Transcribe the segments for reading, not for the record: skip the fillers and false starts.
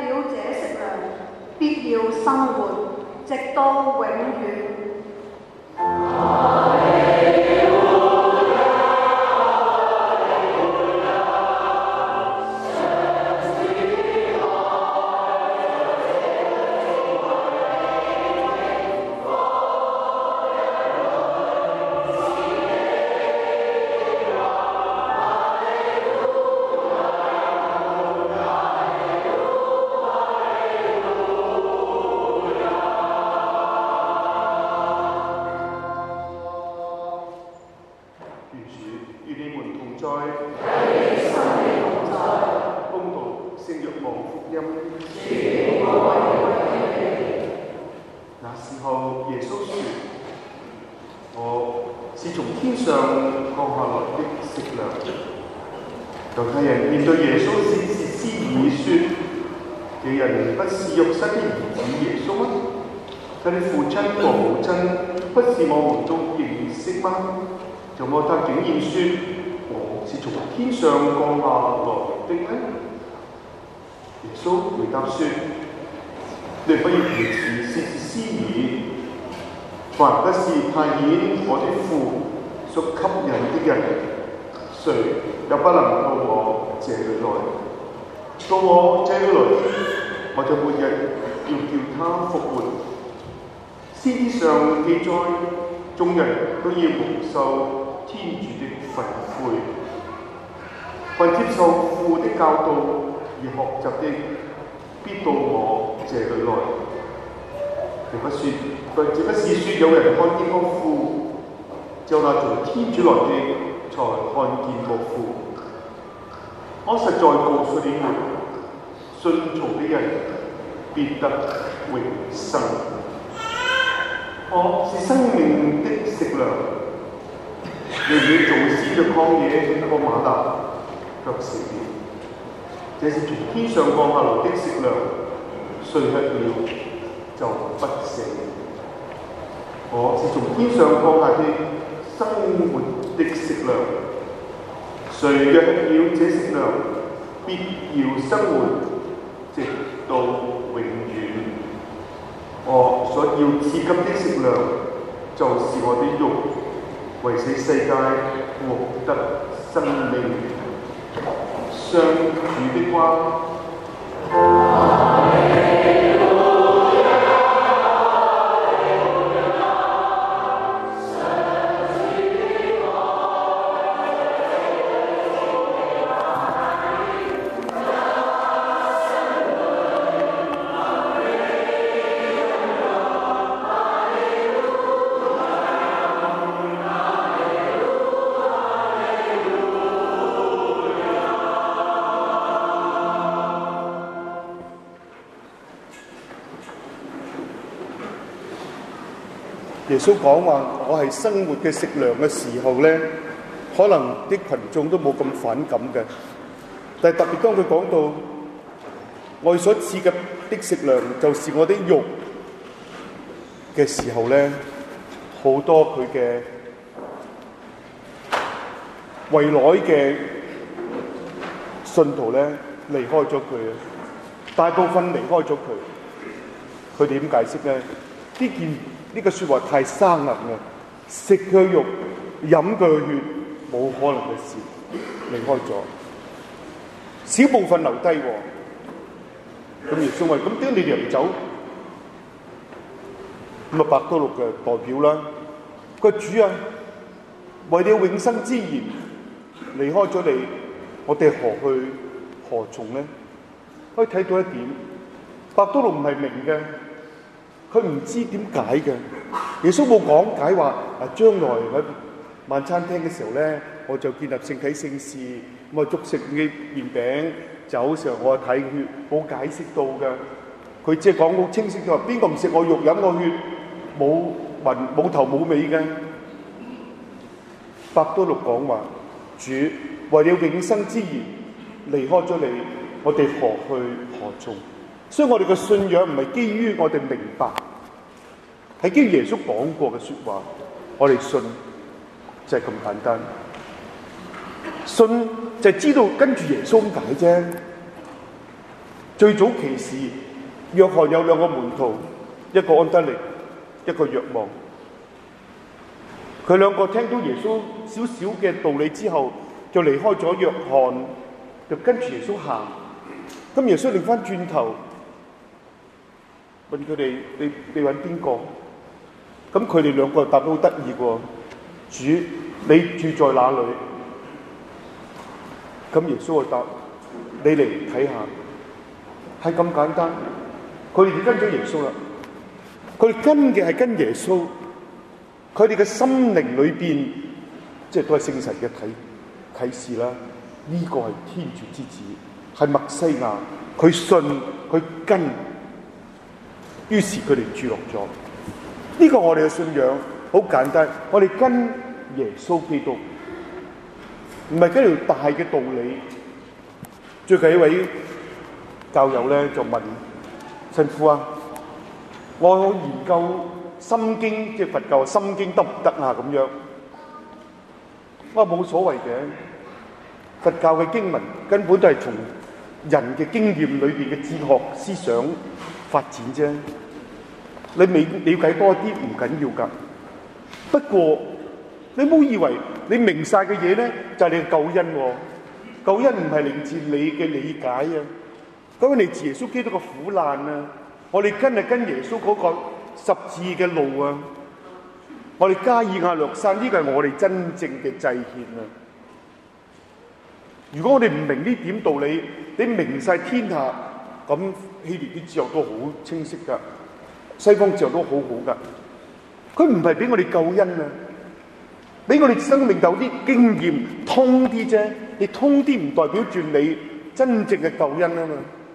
了這食糧，必要生活，直到永遠。 怎麼他竟然說我是從天上降下來的呢？耶穌回答說：你不要如此竊竊私議，凡不是派遣我的父所吸引的人，誰也不能到我這裏來。到我這裏來，我就每日要叫他復活。先知上記載，眾人都要蒙受天主的訓誨，凡接受父的教導而學習的，必到我這裏來。這不是說有人看見過父，就那從天主來的才看見過父。我實在告訴你們，信從的人必得永生。我是生命的食糧。你們祖先在曠野吃過嗎哪，卻死了。這是從天上降下來的食糧，誰吃了就不死。我是從天上降下的生活的食糧，誰若吃了這食糧，必要生活，直到永遠。我所要賜給的食糧，就是我的肉，為使世界獲得生命。上主的話。耶穌講話我係生活嘅食糧嘅時候咧，可能啲群眾都冇咁反感嘅。但係特別當佢講到我所賜嘅的食糧就是我的肉嘅時候咧，好多佢嘅圍內嘅信徒咧離開咗佢啊，大部分離開咗佢。佢點解釋咧？呢個説話太生硬啦！食佢肉、飲佢血，冇可能嘅事。離開咗，少部分留低喎。咁耶穌話：咁點解你哋唔走？咁啊，伯多祿嘅代表啦，佢話主啊，為了永生之言，離開咗你，我哋何去何從呢？可以睇到一點，伯多祿唔係明嘅。佢唔知點解嘅，耶穌冇講解話將來喺晚餐廳嘅時候咧，我就建立聖體聖事，咁啊捉食嘅麵餅酒嘅時候，我睇血，冇解釋到嘅。佢只係講好清晰，佢話邊個唔食我肉飲我血，冇頭冇尾嘅。伯多祿講話，主為了永生之言離開咗你，我哋何去何從？所以我哋嘅信仰唔係基於我哋明白，係基於耶穌講過嘅説話，我哋信就係咁簡單。信就係知道跟住耶穌咁解啫。 最早期時，約翰有兩個門徒，一個安德烈，一個若望。佢兩個聽到耶穌少少嘅道理之後，就離開咗約翰，就跟住耶穌行。咁耶穌擰翻轉頭問佢哋：你揾邊個？咁佢哋兩個答得好得意喎。主，你住在哪裏？咁耶穌就答：你嚟睇下。係咁簡單。佢哋就跟咗耶穌啦。佢哋跟嘅係跟耶穌。佢哋嘅心靈裏邊，即係都係聖神嘅啟示啦。呢個係天主之子，係默西亞。佢信，佢跟，於是佢哋住落咗。呢個我哋嘅信仰好簡單，我哋跟耶穌基督，唔係跟條大嘅道理。最近一位教友咧就問神父啊，我研究心經，即係佛教嘅心經得唔得啊？咁樣，我話冇所謂嘅，佛教嘅經文根本都係從人嘅經驗裏邊嘅哲學思想發展啫。你未了解多啲唔緊要㗎。不過你唔好以為你明晒嘅嘢咧就係你嘅救恩喎。救恩唔係嚟自你嘅理解啊，救恩嚟自耶穌基督嘅苦難啊。我哋跟係跟耶穌嗰個十字嘅路啊！我哋加以亞略山，呢個係我哋真正嘅祭獻啊！如果我哋唔明呢點道理，你明晒天下，咁希臘啲哲學都好清晰噶，西方哲學都好好噶。佢唔係俾我哋救恩啊，俾我哋生命有啲經驗通啲啫。你通啲唔代表住你真正嘅救恩啊嘛。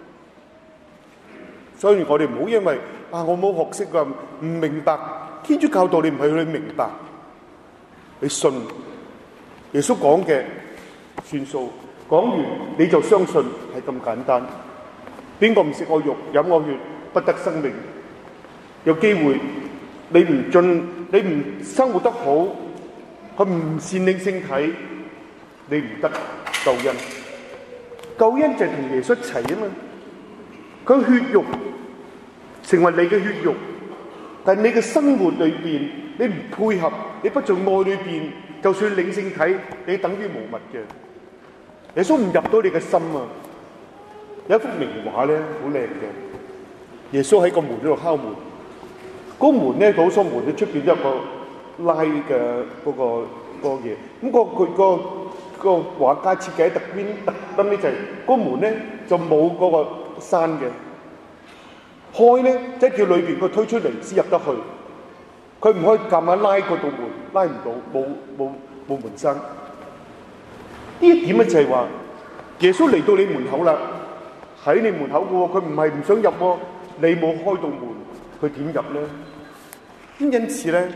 所以我哋唔好因為我冇學識㗎，唔明白天主教導你，唔係去明白，你信耶穌講嘅算數，講完你就相信，係咁簡單。邊個唔食我肉飲我血不得生命？有機會你唔生活得好，佢唔善領聖體，你唔得救恩。救恩就係同耶穌一齊啊嘛，佢血肉成為你嘅血肉，但係你嘅生活裏邊，你唔配合，你不在愛裏邊，就算領聖體，你等於無物嘅。耶穌唔入到你嘅心啊！有一幅名畫咧，好靚嘅。耶穌喺個門嗰度敲門，嗰門咧，嗰扇門嘅出邊有一個拉嘅嗰個嘢。咁佢個畫家設計喺特登咧就係嗰門咧就冇嗰個閂嘅。開咧，即係叫裏邊佢推出嚟先入得去，佢唔可以夾硬拉嗰道門，拉唔到，冇門閂。呢一點咧就係話，耶穌嚟到你門口啦，喺你門口嘅喎，佢唔係唔想入喎，你冇開道門，佢點入咧？咁因此咧，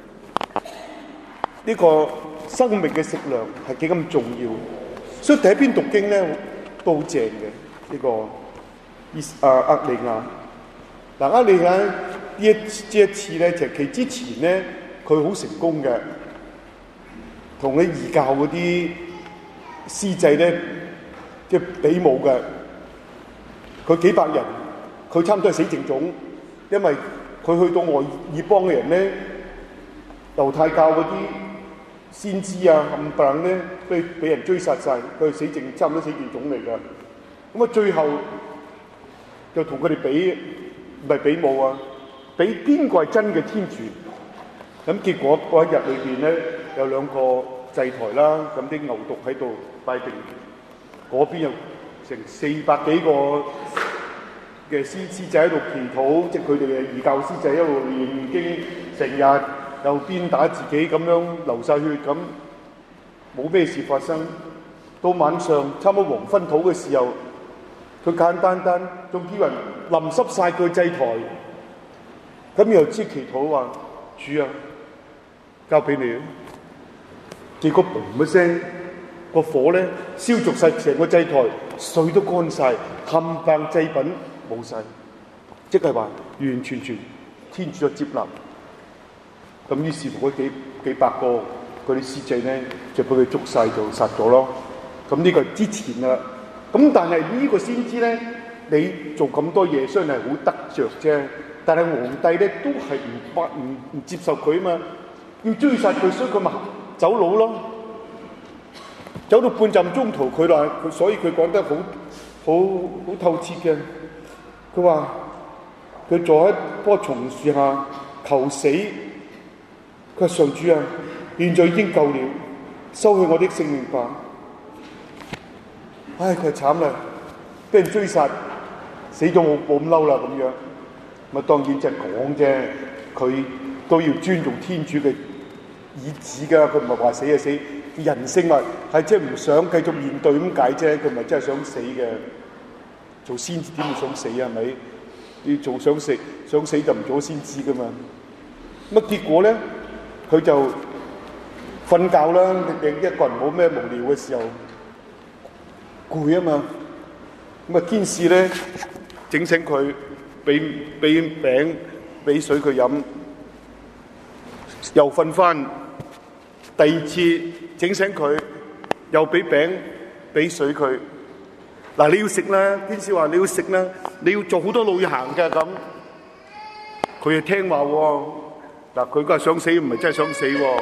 呢個生命嘅食糧係幾咁重要，所以第一篇讀經咧都好正嘅呢個厄利亞。嗱，厄利亞呢一次咧，就係其之前咧，佢好成功嘅，同啲異教嗰啲司祭咧，即係比武嘅。佢幾百人，佢差唔多係死剩種，因為佢去到外異邦嘅人咧，猶太教嗰啲先知啊冚唪唥咧，都俾人追殺晒，佢係死剩，差唔多死剩種嚟㗎。咁啊，最後就同佢哋比。唔係比武啊，比邊個係真嘅天主？咁結果嗰一日裏邊咧，有兩個祭台啦，咁啲牛犢喺度拜定，嗰邊有成400幾個嘅師仔喺度祈禱，即係佢哋嘅異教師仔一路念經，成日又鞭打自己咁樣流晒血咁，冇咩事發生。到晚上差唔多黃昏禱嘅時候，佢簡單仲叫人淋濕晒佢祭台，咁又知祈禱話：主啊，交俾你啊！結果嘣一聲，個火咧燒逐晒成個祭台，水都乾晒，冚唪祭品冇晒，即係話完完全全天主嘅接納。咁於是乎嗰幾百個嗰啲司祭咧，就俾佢捉晒就殺咗咯。咁呢個係之前啦。咁但係呢個先知咧， 你做咁多嘢雖然係好得着啫，但係皇帝咧都係唔接受佢啊嘛，要追殺佢，所以佢咪走佬咯。走到半陣中途，所以佢講得好透徹嘅。佢話佢坐喺棵松樹下求死，佢話上主啊，現在已經夠了，收去我的性命吧。唉，佢慘啦，俾人追殺，死咗我冇咁嬲啦咁樣。咪當然就係講啫，佢都要尊重天主嘅意志㗎，佢唔係話死就死。人性啊，係即係唔想繼續面對咁解啫，佢唔係真係想死嘅。做先知點會想死啊？係咪？要做想死就唔做先知㗎嘛。咁結果咧，佢就瞓覺啦。你一個人冇咩無聊嘅時候，攰啊嘛。咁啊，天使咧整醒佢，俾餅俾水佢飲，又瞓翻。第二次整醒佢，又俾餅俾水佢。嗱，你要食啦，天使話你要食啦，你要做好多路要行嘅咁。佢就聽話喎。嗱，佢嗰日想死唔係真係想死喎，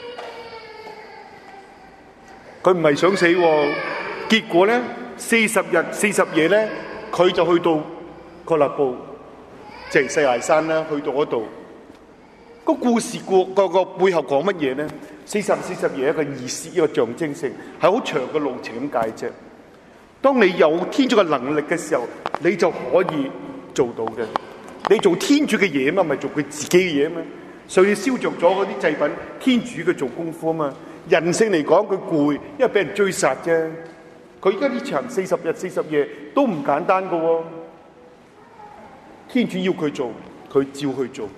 佢唔係想死喎。結果咧40日40夜咧，佢就去到曷勒布，即係西奈山啦，去到嗰度。個故事個背後講乜嘢咧？40夜一個意思，一個象徵性，係好長嘅路程咁解啫。當你有天主嘅能力嘅時候，你就可以做到嘅。你做天主嘅嘢嘛，咪做佢自己嘅嘢嘛。所以燒着咗嗰啲祭品，天主佢做功夫啊嘛。人性嚟講，佢攰，因為俾人追殺啫。佢而家呢場40日40夜都唔簡單噶喎。天主要佢做，佢照去做。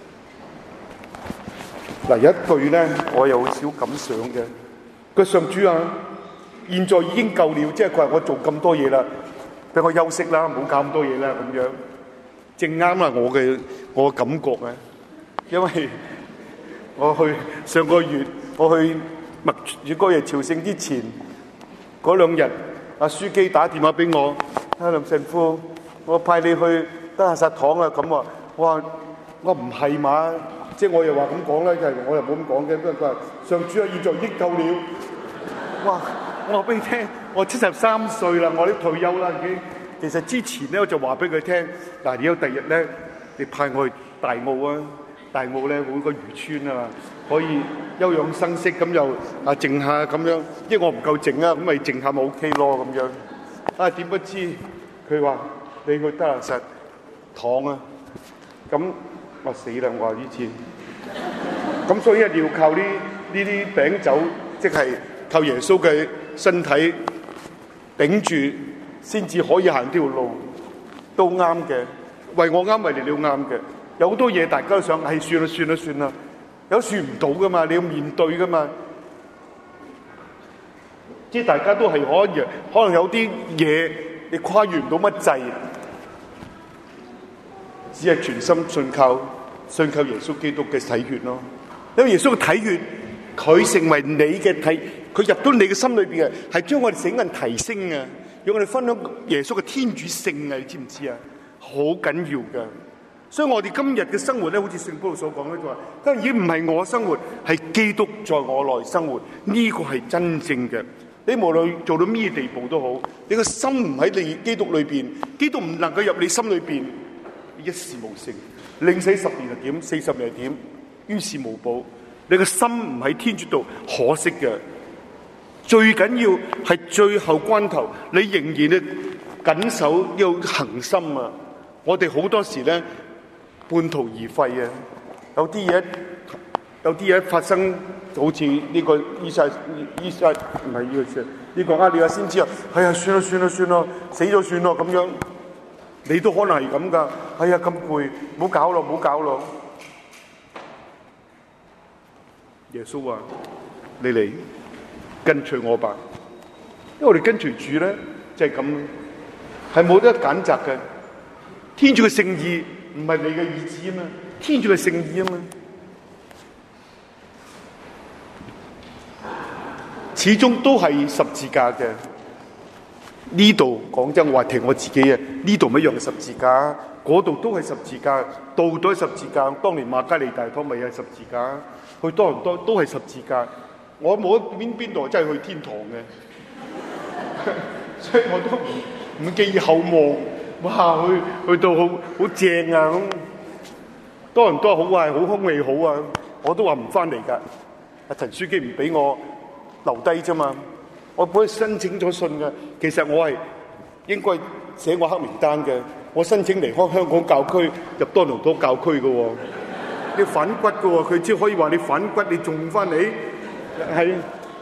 嗱，有一句咧，我有少感想嘅。佢上主啊，現在已經夠了，即係佢話我做咁多嘢啦，俾我休息啦，唔好搞咁多嘢啦，咁樣正啱啦。我嘅感覺啊，因為我去上個月我去默主嗰日朝聖之前嗰2日，阿書記打電話俾我，梁神父，我派你去德蘭薩堂啊，咁話，我唔係嘛。即係我又話咁講啦，就係我又冇咁講嘅。不過佢話上主啊，現在已經夠了。哇！我話俾你聽，我73歲啦，我都退休啦已經。其實之前咧，我就話俾佢聽，嗱，如果第日咧，你派我去大澳啊，大澳咧會個漁村啊，可以休養生息，咁又靜下咁樣。因為我唔夠靜啊，咁咪靜下咪 OK 咯咁樣。點不知佢話你去德蘭薩堂啊，咁。我死啦！我話呢次，咁所以一定要靠呢啲餅酒，即係靠耶穌嘅身體頂住，先至可以行條路，都啱嘅。為我啱，為你都啱嘅。有好多嘢大家都想，算啦，有算唔到噶嘛，你要面對噶嘛。即係大家都係可能有啲嘢你跨越唔到乜滯。只係全心信靠耶穌基督嘅體血咯，因為耶穌嘅體血，佢成為你嘅體，佢入到你嘅心裏邊嘅，係將我哋整個人提升啊，讓我哋分享耶穌嘅天主性啊，你知唔知啊？好緊要噶，所以我哋今日嘅生活咧，好似聖保祿所講咧，就話，當然已經唔係我生活，係基督在我內生活，呢個係真正嘅。你無論做到咩地步都好，你個心唔喺你基督裏邊，基督唔能夠入你心裏邊。一事無成，領死10年係點，40年係點，於事無補。你個心唔喺天主度，可惜嘅。最緊要係最後關頭，你仍然咧緊守要恒心啊！我哋好多時咧半途而廢啊！有啲嘢發生，好似呢個伊撒唔係呢個先，呢個厄里亞先知啊！係啊，算啦，死咗算咯咁樣。你都可能係咁噶，哎呀咁攰，唔好搞咯。耶穌話：你嚟跟隨我吧，因為我哋跟隨主咧，就係咁，係冇得揀擇嘅。天主嘅聖意唔係你嘅意志啊嘛，天主嘅聖意啊嘛，始終都係十字架嘅。 呢度講真，我話提我自己啊，呢度咪一樣嘅十字架，嗰度都係十字架，度都係十字架。當年馬加利大堂咪係十字架，去多倫多都係十字架。我冇邊度真係去天堂嘅，所以我都唔寄以厚望。哇，去到好正啊咁，多倫多好啊，好空氣好啊，我都話唔翻嚟㗎。阿陳書記唔俾我留低啫嘛。我本身申請咗信嘅，其實我係應該寫我黑名單嘅。我申請離開香港教區入多倫多教區嘅喎，你反骨嘅喎，佢只可以話你反骨，你仲翻嚟，係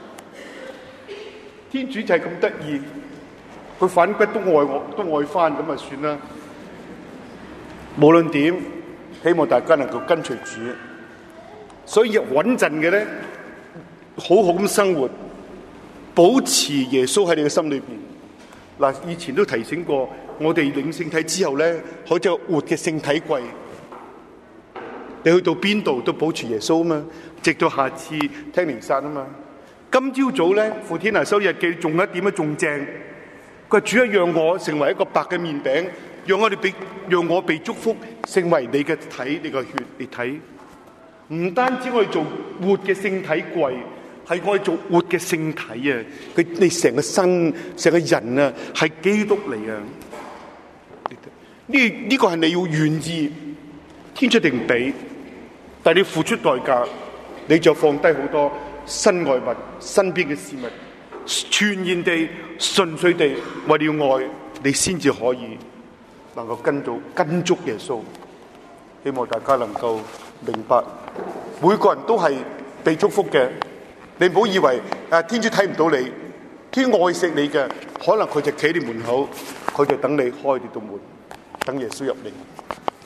天主就係咁得意，佢反骨都愛我，都愛翻咁啊算啦。無論點，希望大家能夠跟隨主，所以穩陣嘅咧，好好咁生活。保持耶穌喺你嘅心裏邊。嗱，以前都提醒過，我哋領聖體之後咧，好似活嘅聖體櫃。你去到邊度都保持耶穌啊嘛，直到下次聽彌撒啊嘛。今朝早咧，傅天娜修日記仲有一點咧仲正，佢話主啊，讓我成為一個白嘅麵餅，讓我被祝福，成為你嘅體，你嘅血，你睇。唔單止我哋做活嘅聖體櫃。係我哋做活嘅聖體啊！你成個身、成個人啊，係基督嚟啊！呢個係你要願意，天主定俾，但係你付出代價，你就放低好多身外物、身邊嘅事物，全然地、純粹地為了愛，你先至可以能夠跟足耶穌。希望大家能夠明白，每個人都係被祝福嘅。你唔好以為天主睇唔到你，天愛惜你嘅，可能佢就企喺你門口，佢就等你開呢道門，等耶穌入嚟。